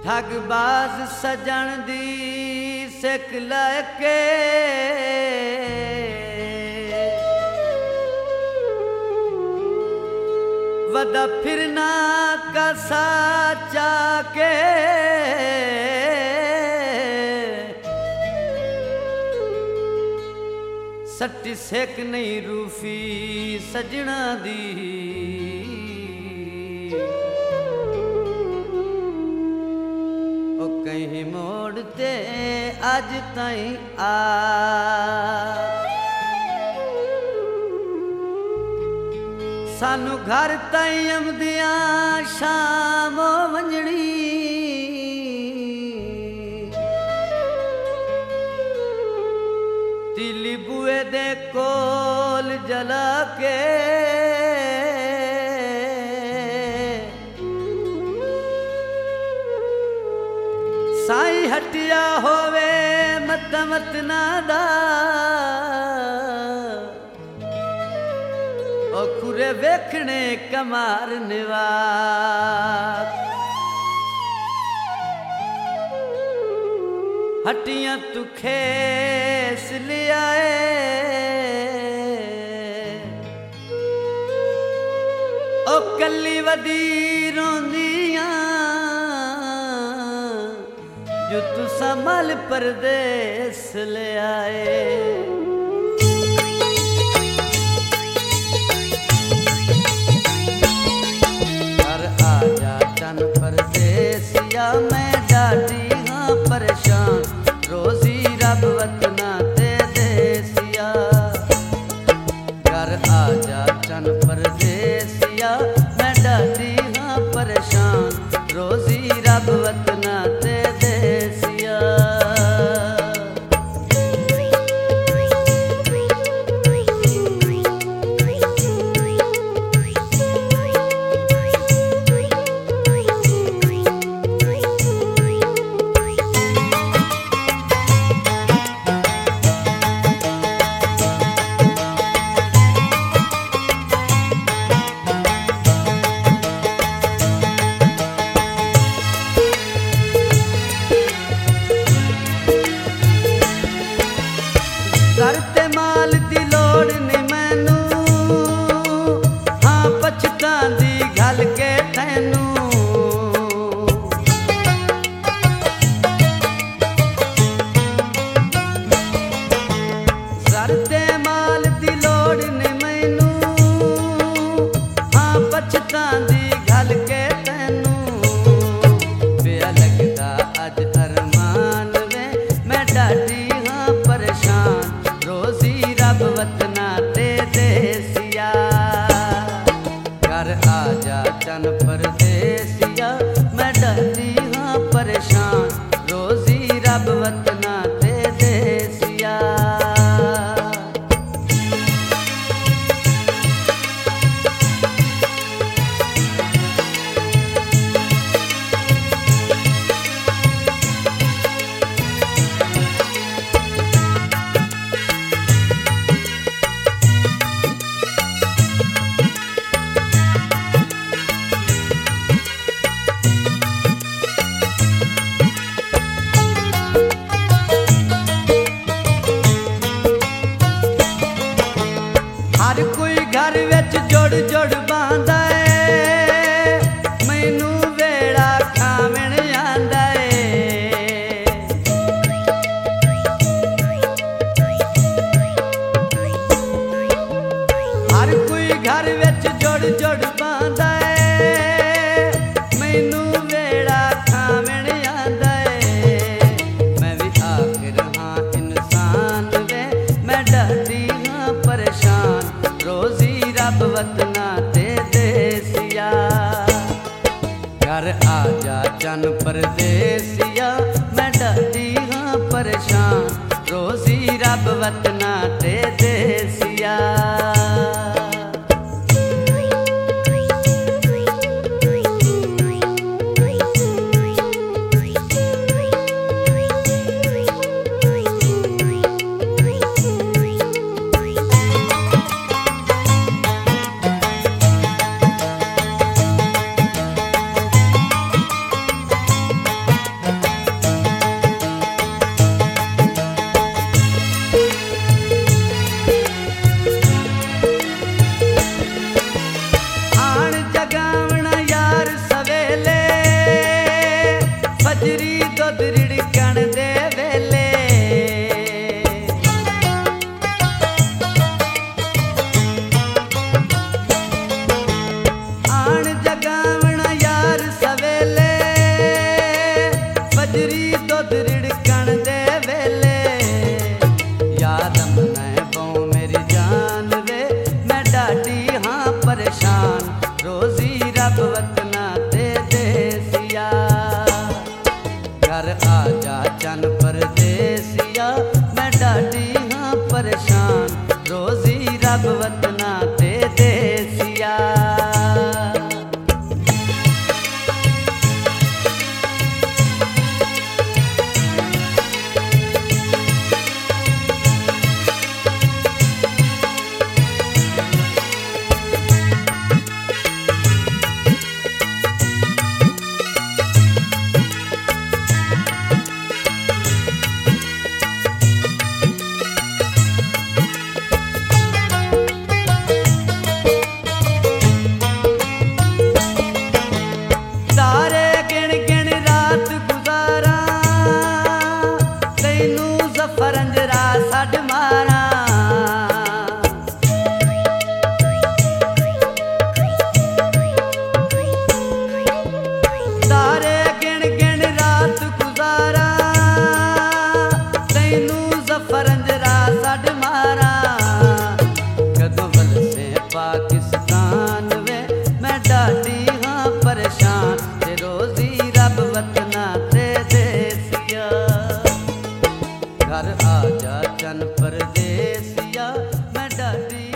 ठगबाज सजन दी सिक लके वदा फिरना का साचा के सट्टी सेक नहीं रूफी सजना दी ओ कहीं मोड़ते आज ताई आ सानू घर ताई अमदिया शाम वंजनी तिली बुए दे कोल जला के साई हटिया होवे मत मत नादा ओ खुरे वेखने कमार निवार हटियां तू खेस ले आए ओ कली वदी रोंदियां जो तू संभल परदेस ले आए परदेसिया मैं डाटी हाँ परेशान रोजी रब वतना ते देसिया घर आजा चन परदेसिया मैं डाटी हाँ परेशान रोजी रब वतना ते देसिया करते माल दी लोड़ नहीं मैनू हाँ पछतांदी घल के तैनू करते माल दी लोड़ नहीं मैनू हाँ पछतांदी घल के तैनू बेया लगदा अज अरमान वे मैं डाटी हाँ परेशान रोजी रब वतना ते देसिया घर आजा चन परदेसिया मैं डरती हाँ परेशान रोजी रब वतना ते देसिया हर कोई घर विच जोड़ जोड़ बांधा है मैनू वेड़ा खावण आंदा है हर कोई घर विच जोड़ जोड़ बांधा है मैनू वेड़ा खावण आंदा है मैं भी आखिर हाँ इंसान वे मैं डरती हाँ परेशान रोजी रब वतना ते देसिया घर आजा चन परदेसिया मैं डरती हाँ परेशान रोजी रब वतना ते देसिया रब वतना ते देसिया। पाकिस्तान वे मैं डाटी हाँ परेशान ते रोजी रब वतना ते देसिया। घर आ जा चन परदेसिया मैं डाटी